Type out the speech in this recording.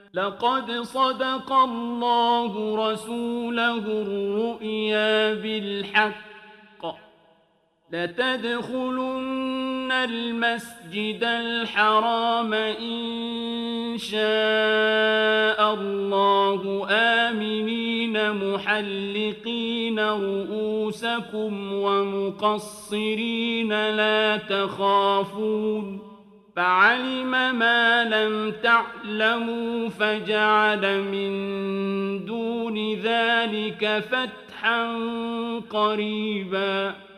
لقد صدق الله رسوله الرؤيا بالحق لتدخلن المسجد الحرام إن شاء الله آمنين محلقين رؤوسكم ومقصرين لا تخافون فعلم ما لم تعلموا فجعل من دون ذلك فتحا قريبا